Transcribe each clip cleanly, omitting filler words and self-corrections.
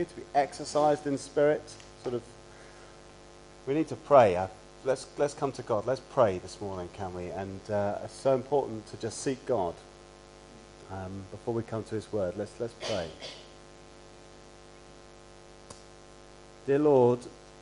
to be exercised in spirit. We need to pray. Let's come to God. Let's pray this morning, can we? And it's so important to just seek God before we come to His Word. Let's pray. Dear Lord,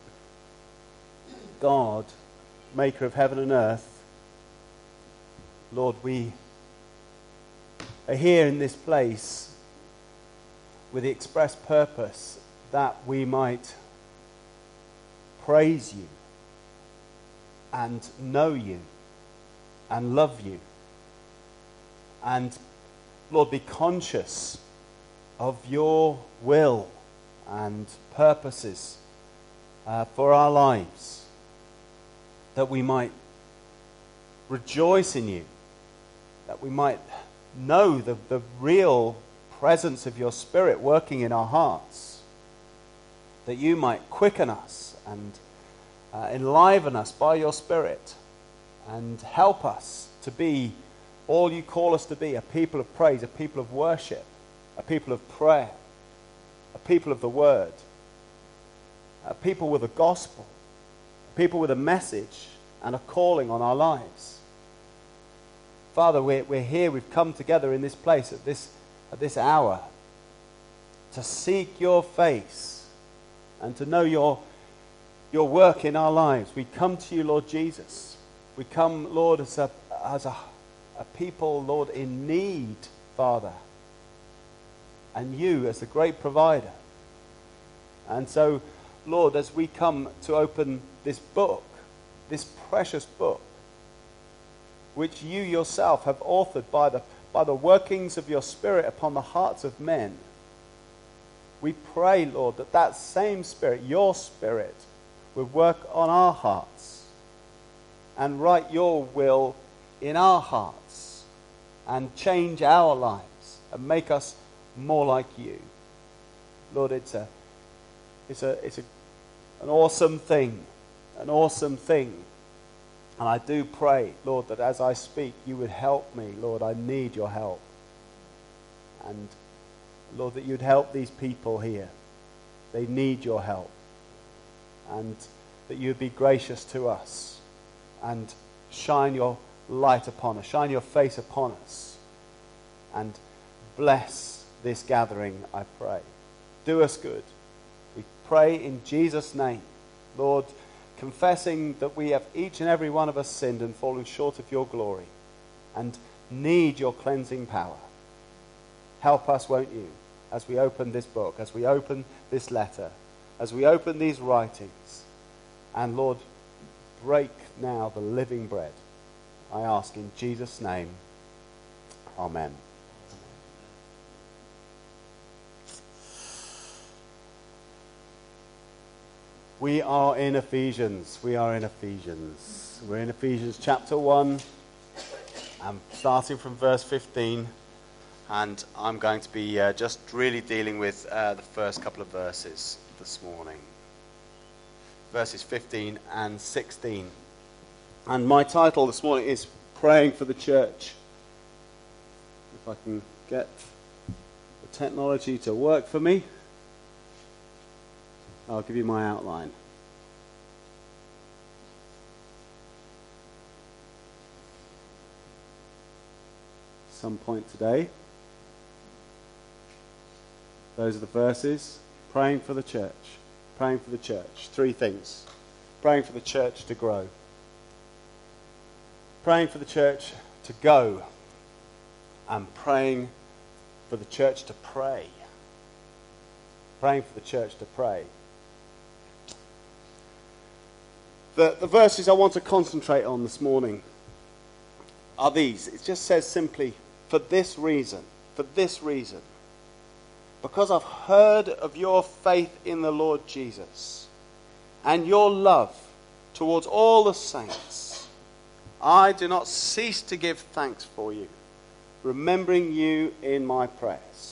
God, Maker of heaven and earth, Lord, we are here in this place with the express purpose that we might praise you and know you and love you and, Lord, be conscious of your will and purposes for our lives, that we might rejoice in you, that we might know the real presence of your Spirit working in our hearts, that you might quicken us and enliven us by your Spirit and help us to be all you call us to be, a people of praise, a people of worship, a people of prayer, a people of the Word, a people with a gospel, a people with a message and a calling on our lives. Father, we're here, we've come together in this place at this hour to seek your face and to know your work in our lives. We come to you, Lord Jesus. We come, Lord, as a people, Lord, in need, Father, and you as the great provider. And so, Lord, as we come to open this book, this precious book, which you yourself have authored by the workings of your Spirit upon the hearts of men, we pray, Lord, that same Spirit, your Spirit, would work on our hearts and write your will in our hearts and change our lives and make us more like you. Lord, it's an awesome thing, an awesome thing. And I do pray, Lord, that as I speak, you would help me. Lord, I need your help. And, Lord, that you'd help these people here. They need your help. And that you'd be gracious to us and shine your light upon us, shine your face upon us, and bless this gathering, I pray. Do us good. We pray in Jesus' name, Lord, confessing that we have each and every one of us sinned and fallen short of your glory and need your cleansing power. Help us, won't you, as we open this book, as we open this letter, as we open these writings. And Lord, break now the living bread. I ask in Jesus' name. Amen. We are in Ephesians. We're in Ephesians chapter 1. I'm starting from verse 15. And I'm going to be just really dealing with the first couple of verses this morning. Verses 15 and 16. And my title this morning is Praying for the Church. If I can get the technology to work for me, I'll give you my outline. Some point today. Those are the verses. Praying for the church. Praying for the church. Three things. Praying for the church to grow. Praying for the church to go. And praying for the church to pray. Praying for the church to pray. The verses I want to concentrate on this morning are these. It just says simply, for this reason, because I've heard of your faith in the Lord Jesus and your love towards all the saints, I do not cease to give thanks for you, remembering you in my prayers.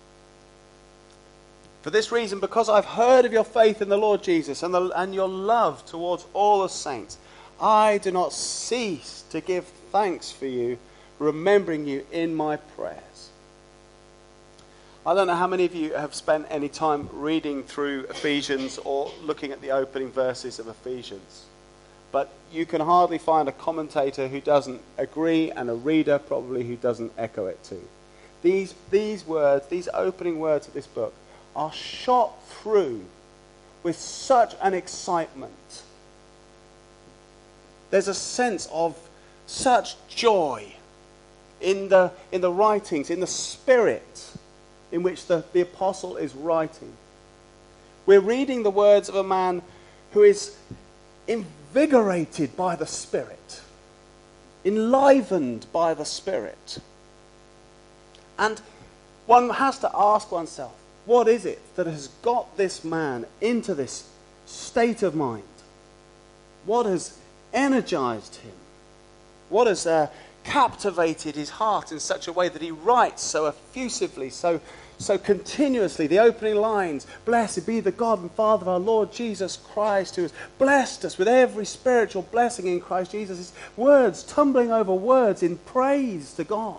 For this reason, because I've heard of your faith in the Lord Jesus and your love towards all the saints, I do not cease to give thanks for you, remembering you in my prayers. I don't know how many of you have spent any time reading through Ephesians or looking at the opening verses of Ephesians. But you can hardly find a commentator who doesn't agree and a reader probably who doesn't echo it too. These words, these opening words of this book are shot through with such an excitement. There's a sense of such joy in the writings, in the spirit in which the apostle is writing. We're reading the words of a man who is invigorated by the Spirit, enlivened by the Spirit. And one has to ask oneself, what is it that has got this man into this state of mind? What has energized him? What has captivated his heart in such a way that he writes so effusively, so continuously? The opening lines, "Blessed be the God and Father of our Lord Jesus Christ, who has blessed us with every spiritual blessing in Christ Jesus." His words tumbling over words in praise to God.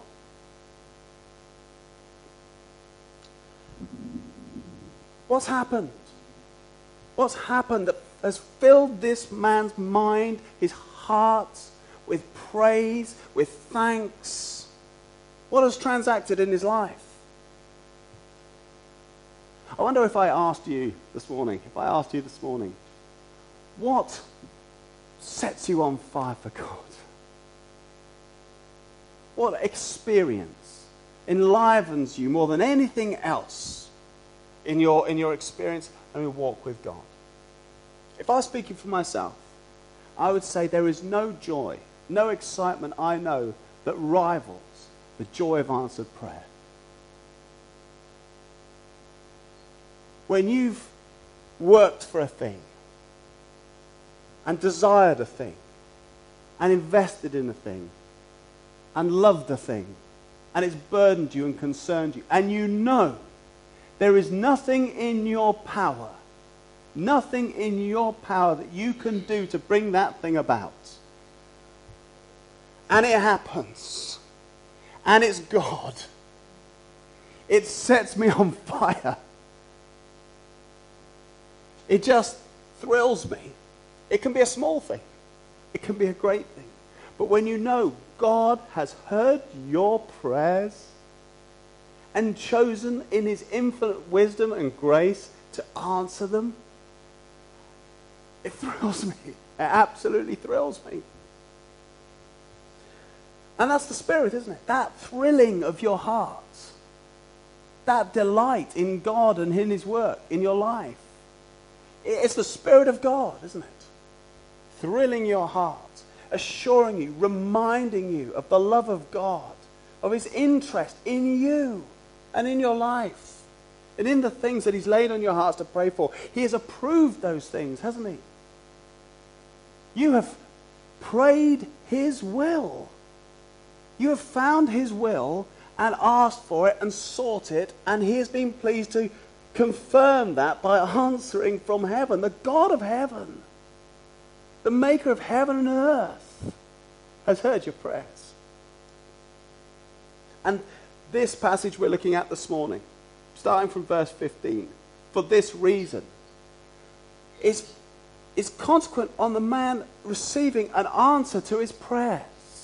What's happened? What's happened that has filled this man's mind, his heart, with praise, with thanks? What has transacted in his life? I wonder if I asked you this morning, what sets you on fire for God? What experience enlivens you more than anything else in your experience and your walk with God? If I was speaking for myself, I would say there is no joy, no excitement I know that rivals the joy of answered prayer. When you've worked for a thing and desired a thing and invested in a thing and loved a thing and it's burdened you and concerned you, and you know there is nothing in your power that you can do to bring that thing about. And it happens. And it's God. It sets me on fire. It just thrills me. It can be a small thing. It can be a great thing. But when you know God has heard your prayers and chosen in his infinite wisdom and grace to answer them, it thrills me. It absolutely thrills me. And that's the Spirit, isn't it? That thrilling of your heart. That delight in God and in his work in your life. It's the Spirit of God, isn't it? Thrilling your heart, assuring you, reminding you of the love of God, of his interest in you and in your life, and in the things that he's laid on your hearts to pray for. He has approved those things, hasn't he? You have prayed his will. You have found his will and asked for it and sought it, and he has been pleased to confirm that by answering from heaven. The God of heaven, the maker of heaven and earth, has heard your prayers. And this passage we're looking at this morning, starting from verse 15, for this reason, is consequent on the man receiving an answer to his prayers.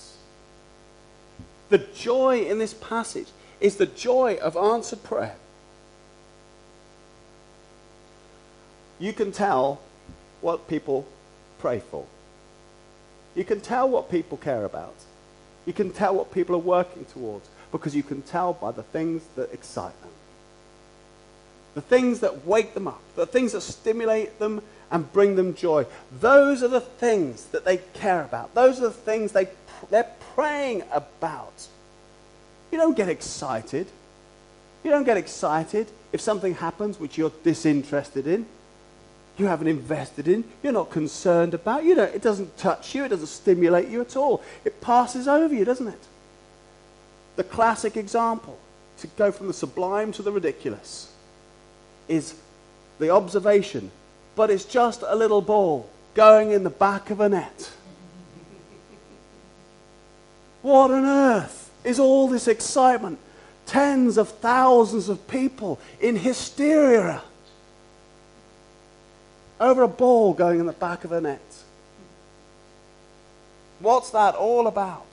The joy in this passage is the joy of answered prayer. You can tell what people pray for. You can tell what people care about. You can tell what people are working towards, because you can tell by the things that excite them. The things that wake them up, the things that stimulate them and bring them joy. Those are the things that they care about. Those are the things they're praying about. You don't get excited. You don't get excited if something happens which you're disinterested in. You haven't invested in. You're not concerned about. It doesn't touch you. It doesn't stimulate you at all. It passes over you, doesn't it? The classic example, to go from the sublime to the ridiculous, is the observation, but it's just a little ball going in the back of a net. What on earth is all this excitement tens of thousands of people in hysteria over a ball going in the back of a net. What's that all about?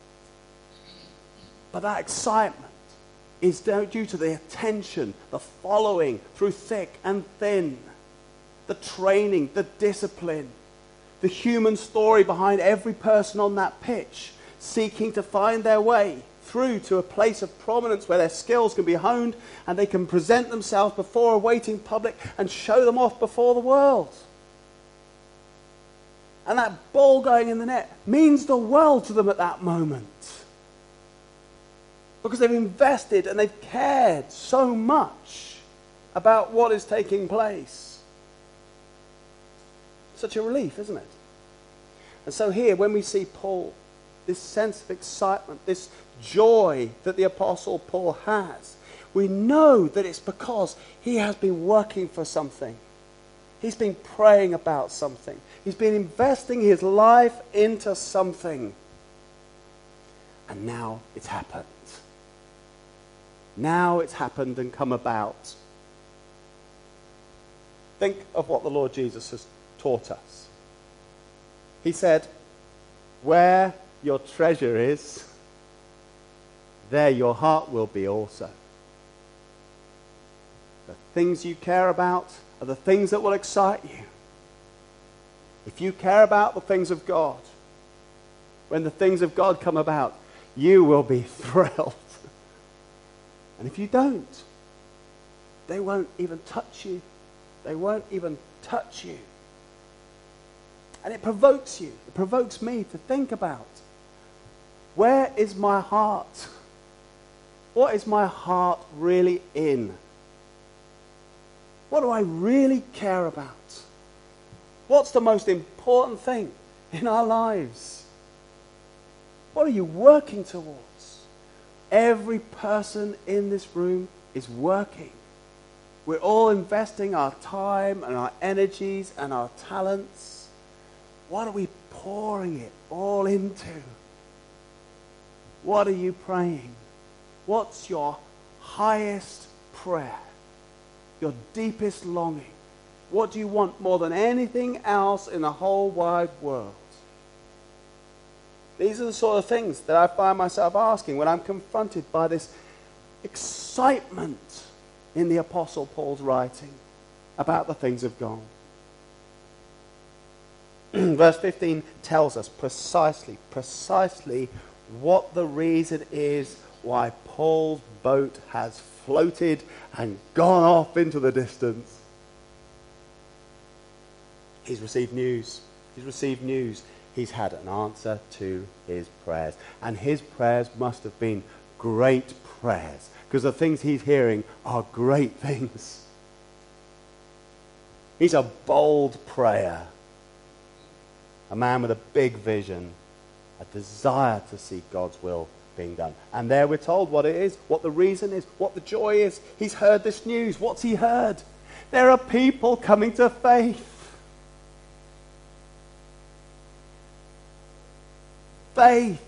But that excitement is due to the attention, the following through thick and thin, the training, the discipline, the human story behind every person on that pitch, seeking to find their way through to a place of prominence where their skills can be honed and they can present themselves before a waiting public and show them off before the world. And that ball going in the net means the world to them at that moment. Because they've invested and they've cared so much about what is taking place. Such a relief, isn't it? And so here, when we see Paul, this sense of excitement, this joy that the Apostle Paul has, we know that it's because he has been working for something. He's been praying about something. He's been investing his life into something. And now it's happened. Now it's happened and come about. Think of what the Lord Jesus has taught us. He said, where your treasure is, there your heart will be also. The things you care about are the things that will excite you. If you care about the things of God, when the things of God come about, you will be thrilled. And if you don't, they won't even touch you. They won't even touch you. And it provokes you. It provokes me to think about, where is my heart? What is my heart really in? What do I really care about? What's the most important thing in our lives? What are you working towards? Every person in this room is working. We're all investing our time and our energies and our talents. What are we pouring it all into? What are you praying? What's your highest prayer? Your deepest longing? What do you want more than anything else in the whole wide world? These are the sort of things that I find myself asking when I'm confronted by this excitement in the Apostle Paul's writing about the things of God. Verse 15 tells us precisely what the reason is why Paul's boat has floated and gone off into the distance. He's received news. He's had an answer to his prayers. And his prayers must have been great prayers, because the things he's hearing are great things. He's a bold prayer. A man with a big vision, a desire to see God's will being done. And there we're told what it is, what the reason is, what the joy is. He's heard this news. What's he heard? There are people coming to faith. Faith,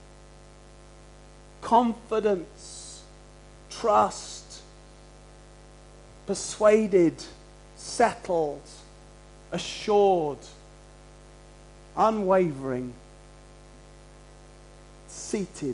confidence, trust, persuaded, settled, assured, unwavering, seated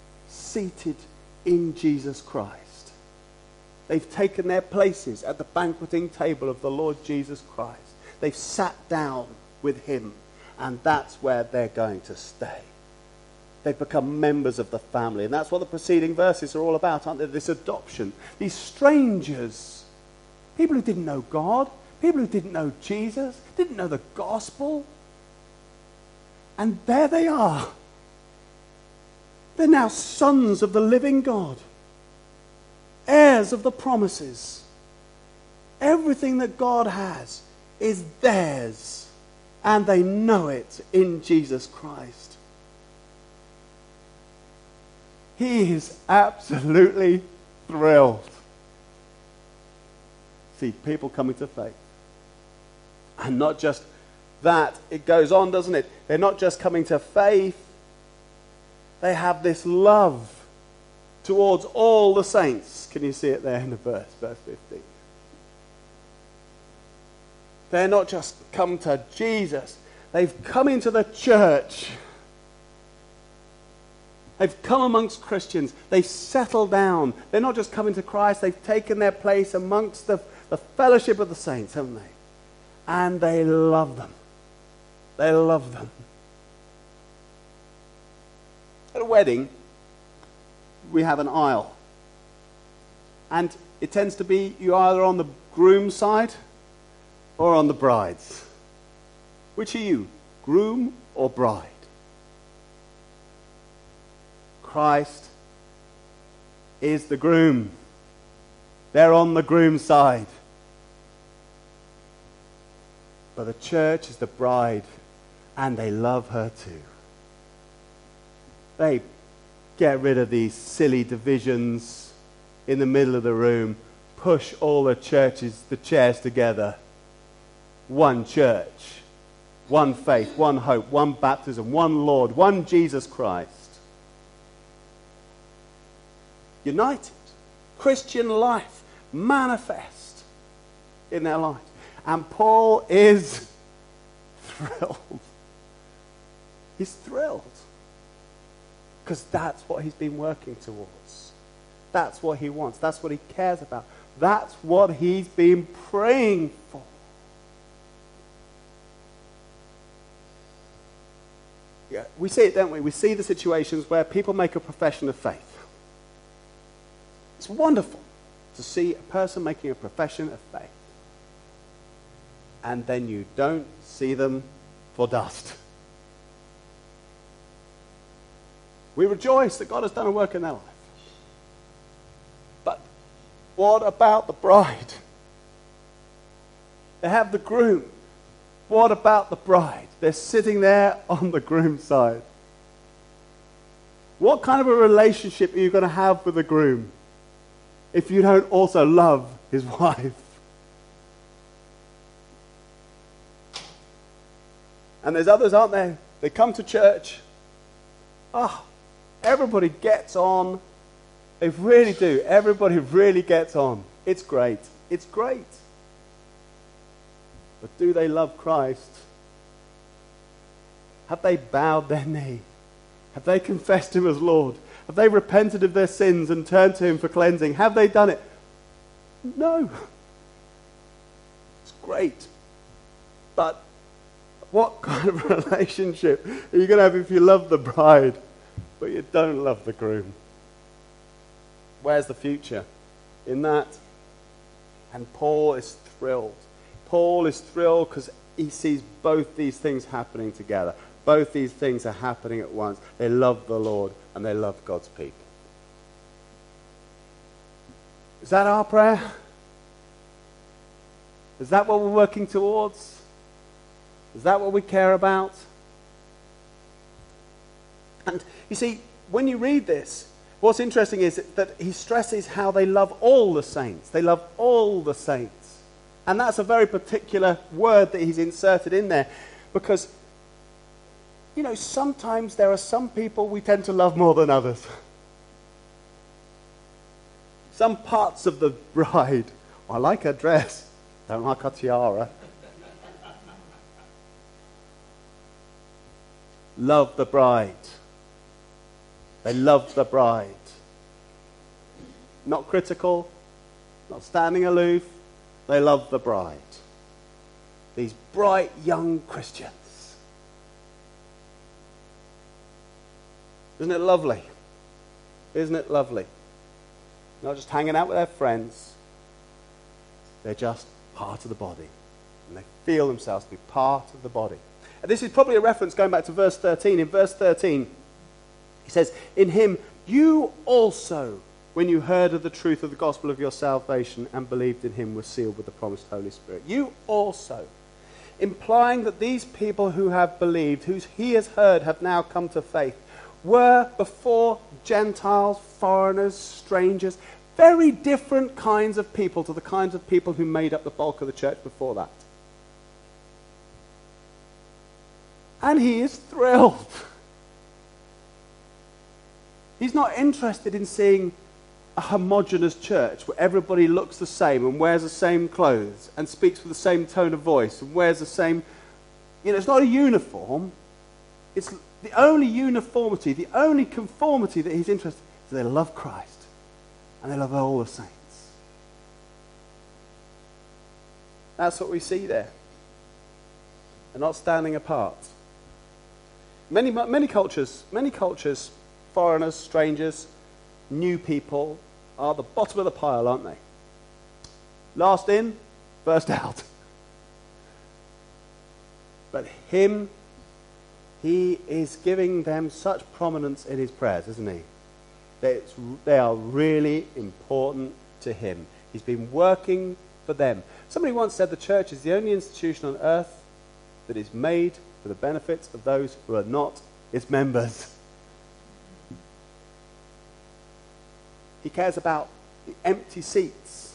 in Jesus Christ. They've taken their places at the banqueting table of the Lord Jesus Christ. They've sat down with him, and that's where they're going to stay. They've become members of the family. And that's what the preceding verses are all about, aren't they? This adoption. These strangers. People who didn't know God. People who didn't know Jesus. Didn't know the gospel. And there they are. They're now sons of the living God. Heirs of the promises. Everything that God has is theirs. And they know it in Jesus Christ. He is absolutely thrilled. See, people coming to faith. And not just that, it goes on, doesn't it? They're not just coming to faith. They have this love towards all the saints. Can you see it there in the verse 15? They're not just come to Jesus. They've come into the church. They've come amongst Christians. They've settled down. They're not just coming to Christ. They've taken their place amongst the fellowship of the saints, haven't they? And they love them. They love them. At a wedding, we have an aisle. And it tends to be you either on the groom's side or on the bride's. Which are you, groom or bride? Christ is the groom. They're on the groom's side. But the church is the bride, and they love her too. They get rid of these silly divisions in the middle of the room, push all the chairs together. One church, one faith, one hope, one baptism, one Lord, one Jesus Christ. United. Christian life manifest in their life. And Paul is thrilled. He's thrilled. Because that's what he's been working towards. That's what he wants. That's what he cares about. That's what he's been praying for. Yeah, we see it, don't we? We see the situations where people make a profession of faith. It's wonderful to see a person making a profession of faith. And then you don't see them for dust. We rejoice that God has done a work in their life. But what about the bride? They have the groom. What about the bride? They're sitting there on the groom's side. What kind of a relationship are you going to have with the groom if you don't also love his wife? And there's others, aren't there? They come to church. Everybody gets on. They really do. Everybody really gets on. It's great. It's great. But do they love Christ? Have they bowed their knee? Have they confessed him as Lord? Have they repented of their sins and turned to him for cleansing? Have they done it? No. It's great. But what kind of relationship are you going to have if you love the bride, but you don't love the groom? Where's the future in that? And Paul is thrilled. Paul is thrilled because he sees both these things happening together. Both these things are happening at once. They love the Lord and they love God's people. Is that our prayer? Is that what we're working towards? Is that what we care about? And you see, when you read this, what's interesting is that he stresses how they love all the saints. They love all the saints. And that's a very particular word that he's inserted in there. Because, you know, sometimes there are some people we tend to love more than others. Some parts of the bride. I like her dress. Don't like her tiara. Love the bride. They love the bride. Not critical, not standing aloof. They love the bride. These bright young Christians. Isn't it lovely? Isn't it lovely? Not just hanging out with their friends. They're just part of the body. And they feel themselves to be part of the body. And this is probably a reference going back to verse 13. In verse 13, he says, "In him you also, when you heard of the truth of the gospel of your salvation and believed in him, were sealed with the promised Holy Spirit." You also. Implying that these people who have believed, whose he has heard, have now come to faith, were before Gentiles, foreigners, strangers, very different kinds of people to the kinds of people who made up the bulk of the church before that. And he is thrilled. He's not interested in seeing a homogeneous church where everybody looks the same and wears the same clothes and speaks with the same tone of voice and wears the same... it's not a uniform. It's the only uniformity, the only conformity that he's interested in is they love Christ and they love all the saints. That's what we see there. They're not standing apart. Many cultures, foreigners, strangers, new people, are the bottom of the pile, aren't they? Last in, first out. But him, he is giving them such prominence in his prayers, isn't he? They are really important to him. He's been working for them. Somebody once said the church is the only institution on earth that is made for the benefits of those who are not its members. He cares about the empty seats.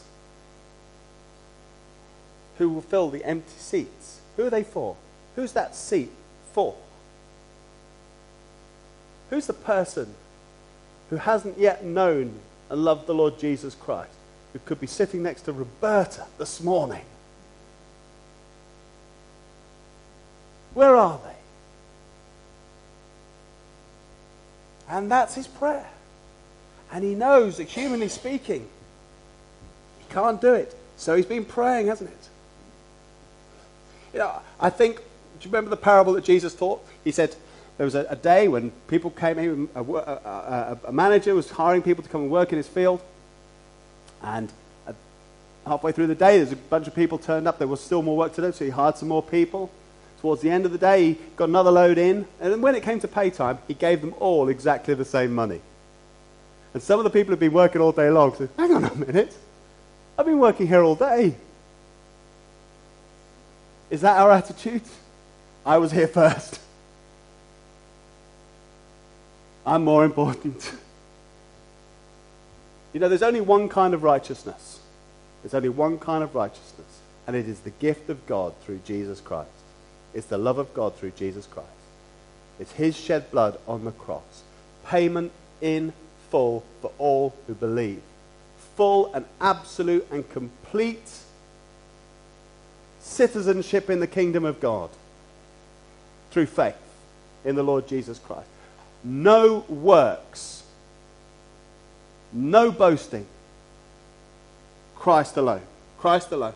Who will fill the empty seats? Who are they for? Who's that seat for? Who's the person who hasn't yet known and loved the Lord Jesus Christ, who could be sitting next to Roberta this morning? Where are they? And that's his prayer. And he knows that humanly speaking, he can't do it. So he's been praying, hasn't it? I think, do you remember the parable that Jesus taught? He said there was a day when people came in, a manager was hiring people to come and work in his field. And halfway through the day, there's a bunch of people turned up. There was still more work to do, so he hired some more people. Towards the end of the day, he got another load in. And then when it came to pay time, he gave them all exactly the same money. And some of the people who'd been working all day long said, hang on a minute, I've been working here all day. Is that our attitude? I was here first. I'm more important. There's only one kind of righteousness. There's only one kind of righteousness. And it is the gift of God through Jesus Christ. It's the love of God through Jesus Christ. It's his shed blood on the cross. Payment in full for all who believe. Full and absolute and complete citizenship in the kingdom of God through faith in the Lord Jesus Christ. No works. No boasting. Christ alone. Christ alone.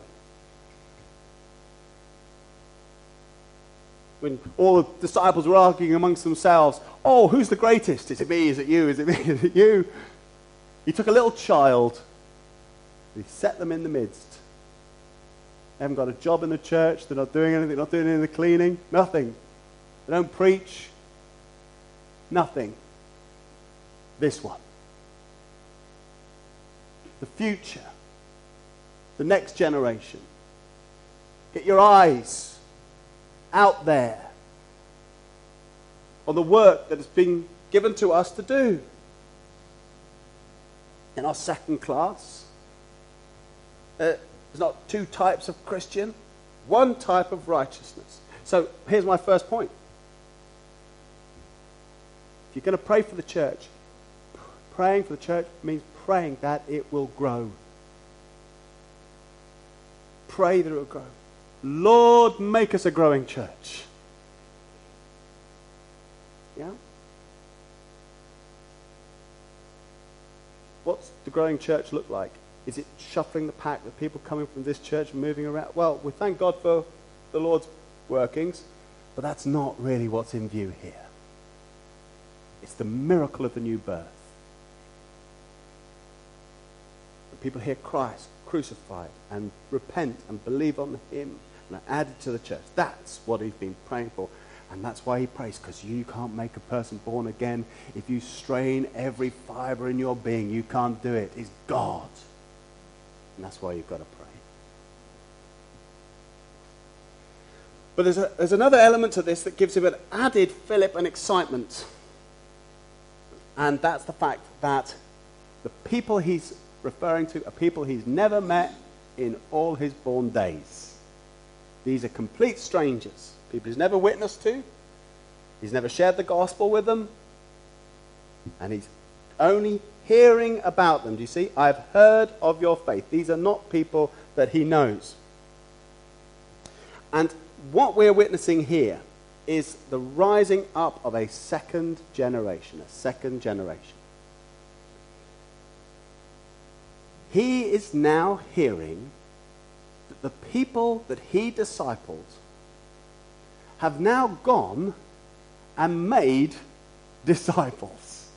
When all the disciples were arguing amongst themselves, oh, who's the greatest? Is it me? Is it you? Is it me? Is it you? He took a little child, he set them in the midst. They haven't got a job in the church, they're not doing anything, not doing any of the cleaning, nothing. They don't preach, nothing. This one. The future. The next generation. Get your eyes out there on the work that has been given to us to do. In our second class, there's not two types of Christian, one type of righteousness. So here's my first point. If you're going to pray for the church, praying for the church means praying that it will grow. Pray that it will grow. Lord, make us a growing church. Yeah? What's the growing church look like? Is it shuffling the pack with people coming from this church and moving around? Well, we thank God for the Lord's workings, but that's not really what's in view here. It's the miracle of the new birth. When people hear Christ crucified and repent and believe on him and are added to the church. That's what he's been praying for. And that's why he prays, because you can't make a person born again. If you strain every fiber in your being, you can't do it. It's God. And that's why you've got to pray. But there's another element to this that gives him an added fillip and excitement. And that's the fact that the people he's referring to are people he's never met in all his born days. These are complete strangers. People he's never witnessed to. He's never shared the gospel with them. And he's only hearing about them. Do you see? I have heard of your faith. These are not people that he knows. And what we're witnessing here is the rising up of a second generation, He is now hearing that the people that he discipled have now gone and made disciples.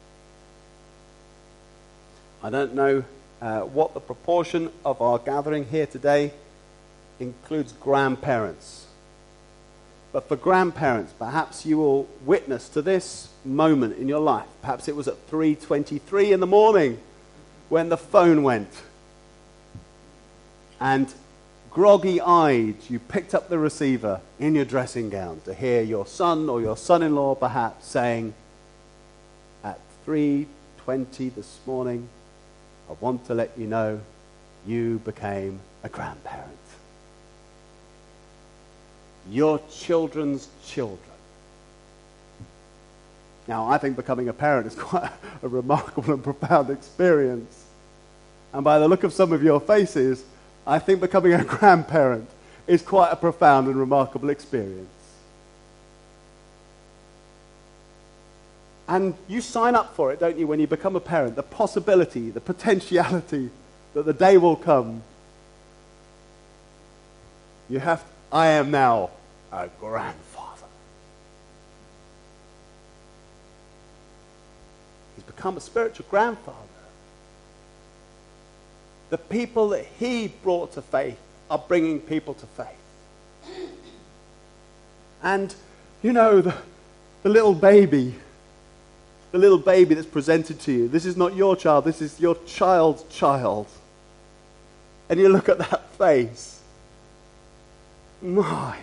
I don't know what the proportion of our gathering here today includes grandparents. But for grandparents, perhaps you will witness to this moment in your life. Perhaps it was at 3:23 in the morning when the phone went. And groggy-eyed, you picked up the receiver in your dressing gown to hear your son or your son-in-law perhaps saying, at 3:20 this morning, I want to let you know you became a grandparent. Your children's children. Now, I think becoming a parent is quite a remarkable and profound experience. And by the look of some of your faces, I think becoming a grandparent is quite a profound and remarkable experience. And you sign up for it, don't you, when you become a parent? The possibility, the potentiality that the day will come. I am now a grandfather. He's become a spiritual grandfather. The people that he brought to faith are bringing people to faith. And, you know, the little baby that's presented to you, this is not your child, this is your child's child. And you look at that face. My,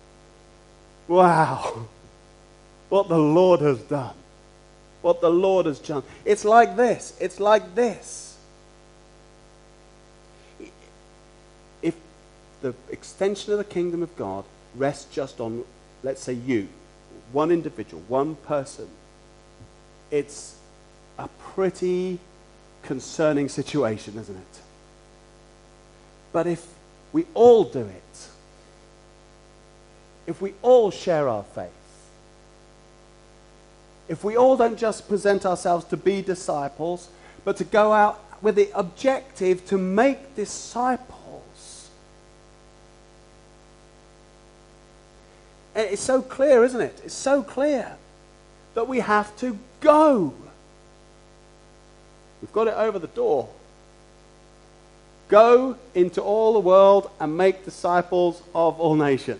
wow, what the Lord has done. What the Lord has done. It's like this. If the extension of the kingdom of God rests just on, let's say you, one individual, one person, it's a pretty concerning situation, isn't it? But if we all do it, if we all share our faith, if we all don't just present ourselves to be disciples, but to go out with the objective to make disciples. And it's so clear, isn't it? It's so clear that we have to go. We've got it over the door. Go into all the world and make disciples of all nations.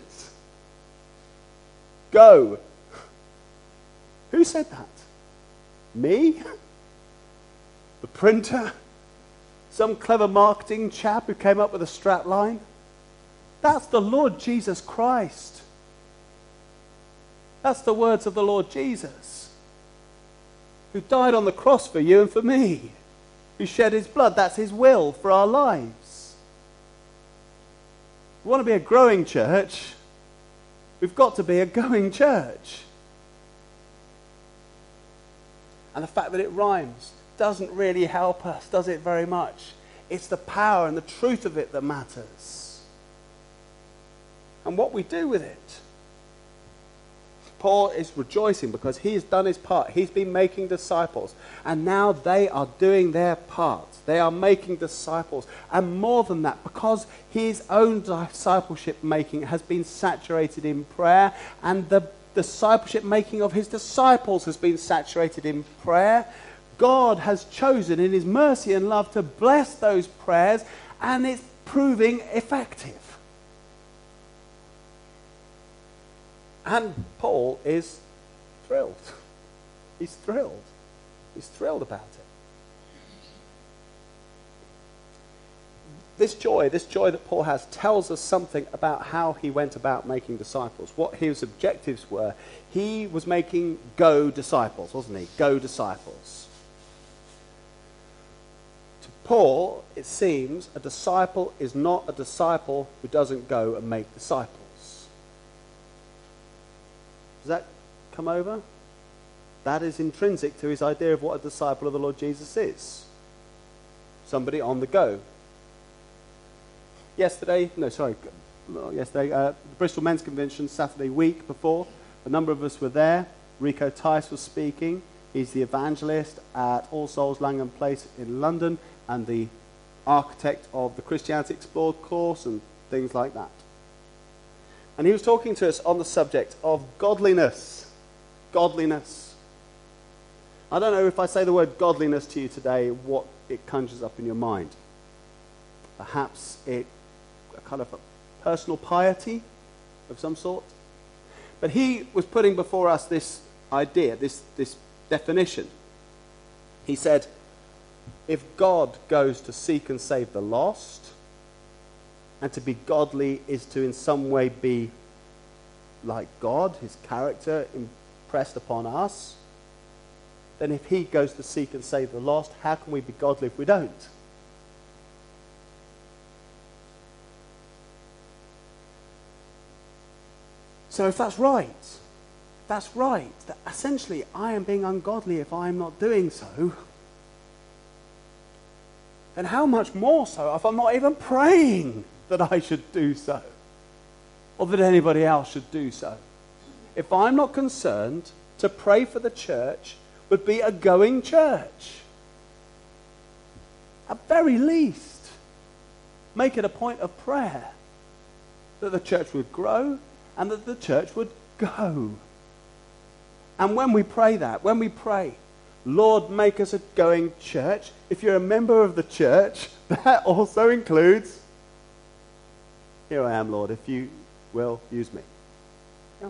Go. Who said that? Me? The printer? Some clever marketing chap who came up with a strap line? That's the Lord Jesus Christ. That's the words of the Lord Jesus, who died on the cross for you and for me, who shed his blood. That's his will for our lives. We want to be a growing church. We've got to be a going church. And the fact that it rhymes doesn't really help us, does it, very much? It's the power and the truth of it that matters. And what we do with it. Paul is rejoicing because he has done his part. He's been making disciples. And now they are doing their part. They are making disciples. And more than that, because his own discipleship making has been saturated in prayer, and the discipleship making of his disciples has been saturated in prayer, God has chosen in his mercy and love to bless those prayers, and it's proving effective. And Paul is thrilled. He's thrilled. He's thrilled about it. This joy that Paul has tells us something about how he went about making disciples, what his objectives were. He was making go disciples, wasn't he? Go disciples. To Paul, it seems a disciple is not a disciple who doesn't go and make disciples. Does that come over? that is intrinsic to his idea of what a disciple of the Lord Jesus is. Somebody on the go. The Bristol Men's Convention, Saturday week before, a number of us were there. Rico Tice was speaking. He's the evangelist at All Souls Langham Place in London and the architect of the Christianity Explored course and things like that. And he was talking to us on the subject of godliness. Godliness. I don't know if I say the word godliness to you today, what it conjures up in your mind. Perhaps a kind of a personal piety of some sort. But he was putting before us this idea, this definition. He said, if God goes to seek and save the lost, and to be godly is to in some way be like God, his character impressed upon us, then if he goes to seek and save the lost, how can we be godly if we don't? So if that's right, that essentially I am being ungodly if I am not doing so, then how much more so if I'm not even praying that I should do so, or that anybody else should do so? If I'm not concerned to pray for the church would be a going church. At very least, make it a point of prayer that the church would grow and that the church would go. And when we pray, Lord, make us a going church, if you're a member of the church, that also includes, here I am, Lord, if you will use me. Yeah.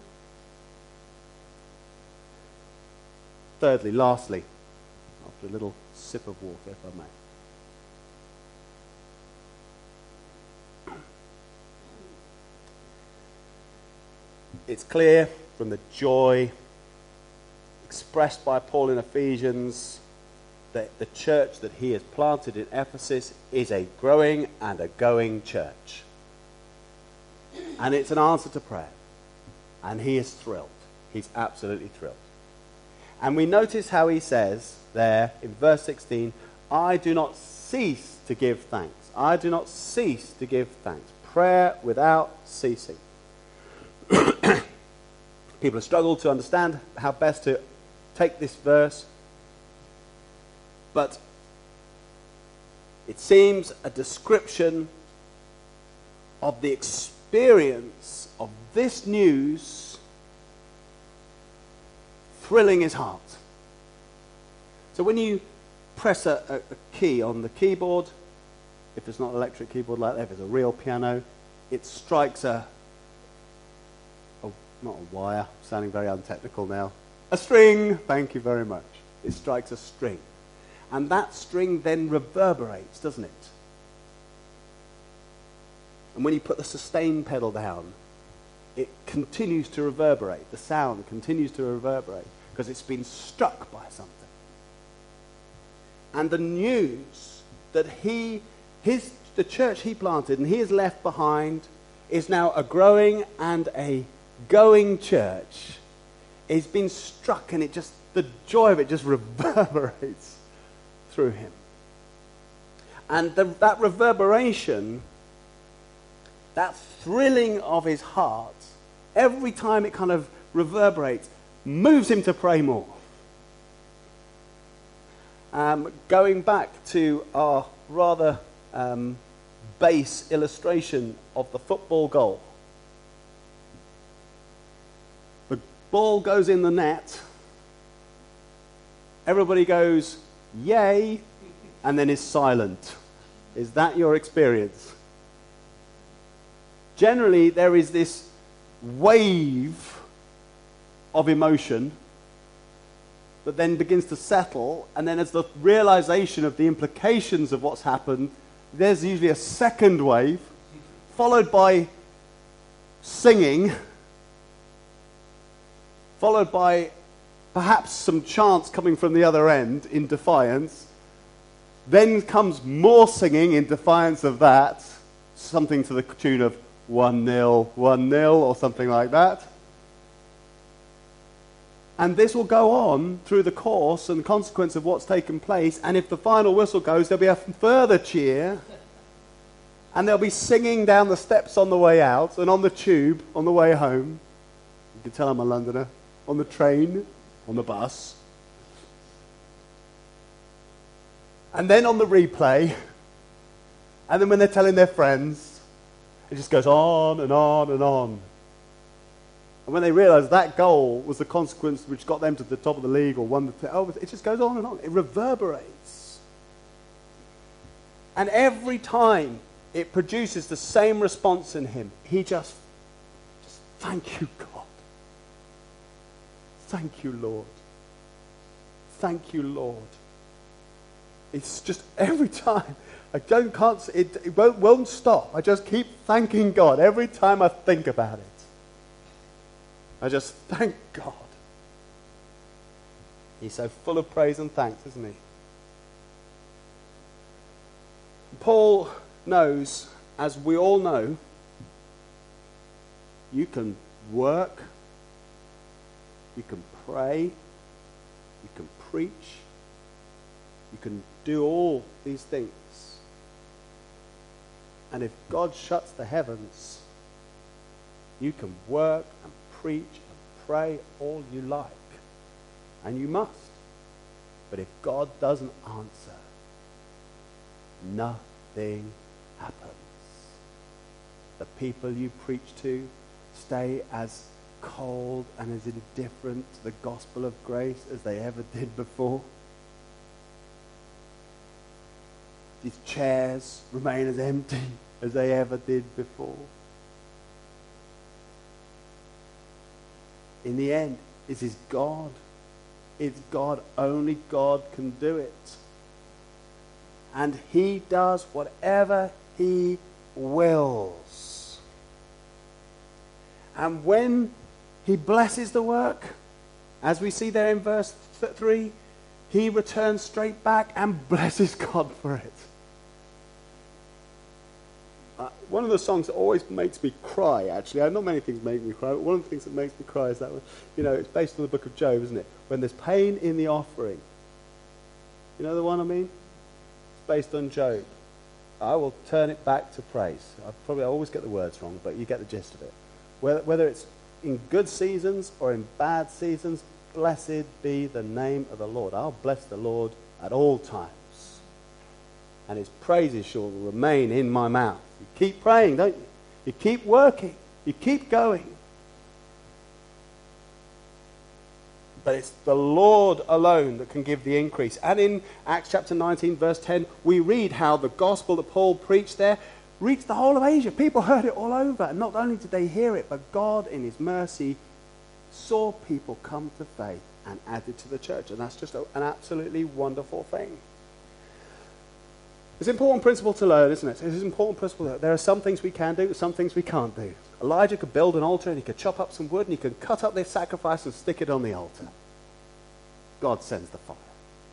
Thirdly, lastly, after a little sip of water, if I may. It's clear from the joy expressed by Paul in Ephesians that the church that he has planted in Ephesus is a growing and a going church. And it's an answer to prayer. And he is thrilled. He's absolutely thrilled. And we notice how he says there in verse 16, I do not cease to give thanks. I do not cease to give thanks. Prayer without ceasing. People have struggled to understand how best to take this verse, but it seems a description of the experience of this news thrilling his heart. So when you press a key on the keyboard, if it's not an electric keyboard like that, if it's a real piano, it strikes not a wire, sounding very untechnical now. A string, thank you very much. It strikes a string. And that string then reverberates, doesn't it? And when you put the sustain pedal down, it continues to reverberate. The sound continues to reverberate because it's been struck by something. And the news that the church he planted and he has left behind is now a growing and a going church. He's been struck, and the joy of it just reverberates through him. And that reverberation, that thrilling of his heart, every time it kind of reverberates, moves him to pray more. Going back to our rather base illustration of the football goal. The ball goes in the net. Everybody goes, yay, and then is silent. Is that your experience? Generally, there is this wave of emotion that then begins to settle, and then as the realization of the implications of what's happened, there's usually a second wave, followed by singing, followed by perhaps some chants coming from the other end in defiance. Then comes more singing in defiance of that, something to the tune of 1-0, 1-0, or something like that. And this will go on through the course and the consequence of what's taken place. And if the final whistle goes, there'll be a further cheer. And they'll be singing down the steps on the way out and on the tube on the way home. You can tell I'm a Londoner. On the train, on the bus. And then on the replay. And then when they're telling their friends, it just goes on and on and on. And when they realise that goal was the consequence which got them to the top of the league or won it just goes on and on. It reverberates. And every time it produces the same response in him. He just thank you, God. Thank you, Lord. Thank you, Lord. It's just every time. It won't stop. I just keep thanking God every time I think about it. I just thank God. He's so full of praise and thanks, isn't he? Paul knows, as we all know, you can work, you can pray, you can preach, you can do all these things. And if God shuts the heavens, you can work and preach and pray all you like. And you must. But if God doesn't answer, nothing happens. The people you preach to stay as cold and as indifferent to the gospel of grace as they ever did before. These chairs remain as empty as they ever did before. In the end, this is God. It's God. Only God can do it. And he does whatever he wills. And when he blesses the work, as we see there in verse 3, he returns straight back and blesses God for it. One of the songs that always makes me cry, actually, not many things make me cry, but one of the things that makes me cry is that one. It's based on the book of Job, isn't it? When there's pain in the offering. You know the one I mean? It's based on Job. I will turn it back to praise. I always get the words wrong, but you get the gist of it. Whether it's in good seasons or in bad seasons, blessed be the name of the Lord. I'll bless the Lord at all times. And his praises shall remain in my mouth. You keep praying, don't you? You keep working. You keep going. But it's the Lord alone that can give the increase. And in Acts chapter 19, verse 10, we read how the gospel that Paul preached there reached the whole of Asia. People heard it all over. And not only did they hear it, but God, in his mercy, saw people come to faith and added to the church. And that's just an absolutely wonderful thing. It's an important principle to learn, isn't it? It's an important principle to learn. There are some things we can do, some things we can't do. Elijah could build an altar and he could chop up some wood and he could cut up their sacrifice and stick it on the altar. God sends the fire.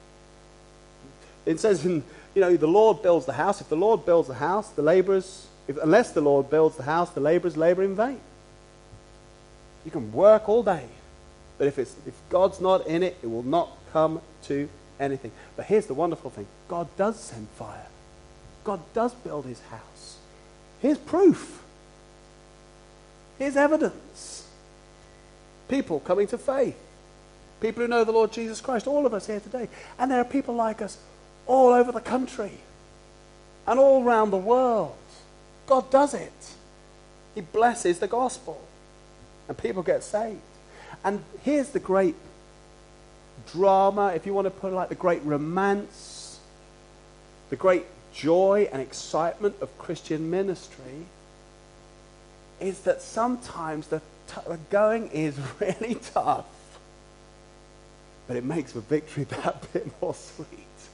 It says the Lord builds the house. If the Lord builds the house, unless the Lord builds the house, the laborers labor in vain. You can work all day, but if God's not in it, it will not come to anything. But here's the wonderful thing. God does send fire. God does build his house. Here's proof. Here's evidence. People coming to faith. People who know the Lord Jesus Christ. All of us here today. And there are people like us all over the country. And all around the world. God does it. He blesses the gospel. And people get saved. And here's the great drama, if you want to put it like the great romance, the great joy and excitement of Christian ministry, is that sometimes the going is really tough, but it makes the victory that bit more sweet.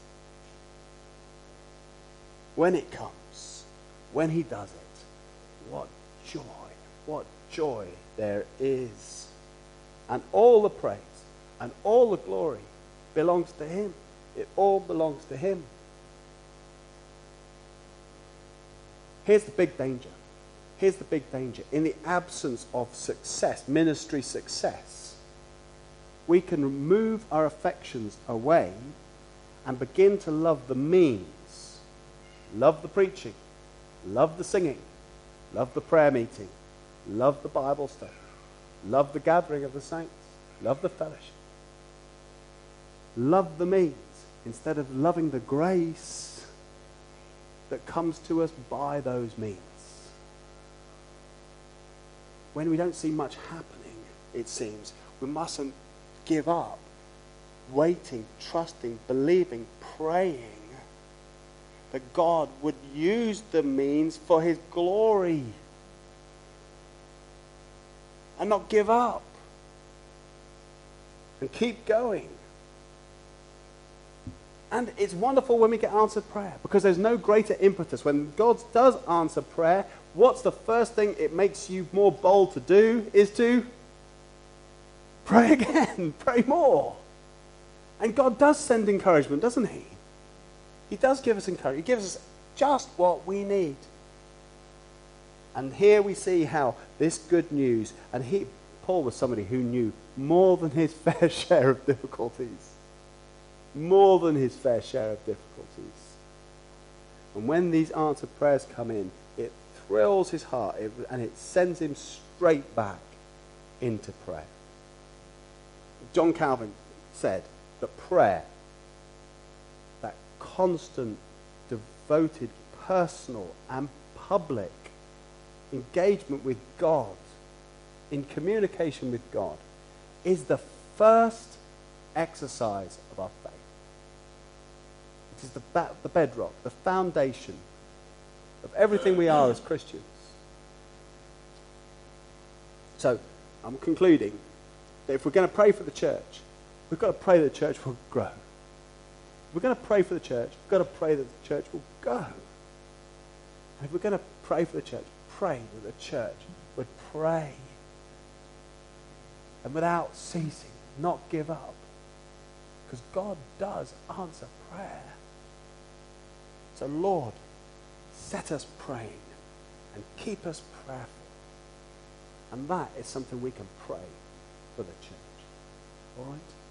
When it comes, when he does it, what joy there is. And all the praise and all the glory belongs to him. It all belongs to him. Here's the big danger. Here's the big danger. In the absence of success, ministry success, we can move our affections away and begin to love the means. Love the preaching, love the singing, love the prayer meeting, love the Bible study, love the gathering of the saints, love the fellowship. Love the means instead of loving the grace that comes to us by those means. When we don't see much happening, it seems, we mustn't give up waiting, trusting, believing, praying that God would use the means for his glory and not give up and keep going. And it's wonderful when we get answered prayer, because there's no greater impetus. When God does answer prayer, what's the first thing it makes you more bold to do is to pray again, pray more. And God does send encouragement, doesn't he? He does give us encouragement. He gives us just what we need. And here we see how this good news, and Paul was somebody who knew more than his fair share of difficulties. More than his fair share of difficulties. And when these answered prayers come in, it thrills his heart and it sends him straight back into prayer. John Calvin said that prayer, that constant, devoted, personal and public engagement with God, in communication with God, is the first exercise of our faith. It is the bedrock, the foundation of everything we are as Christians. So, I'm concluding that if we're going to pray for the church, we've got to pray that the church will grow. If we're going to pray for the church, we've got to pray that the church will go. And if we're going to pray for the church, pray that the church would pray. And without ceasing, not give up. Because God does answer prayer. So Lord, set us praying and keep us prayerful. And that is something we can pray for the church. All right?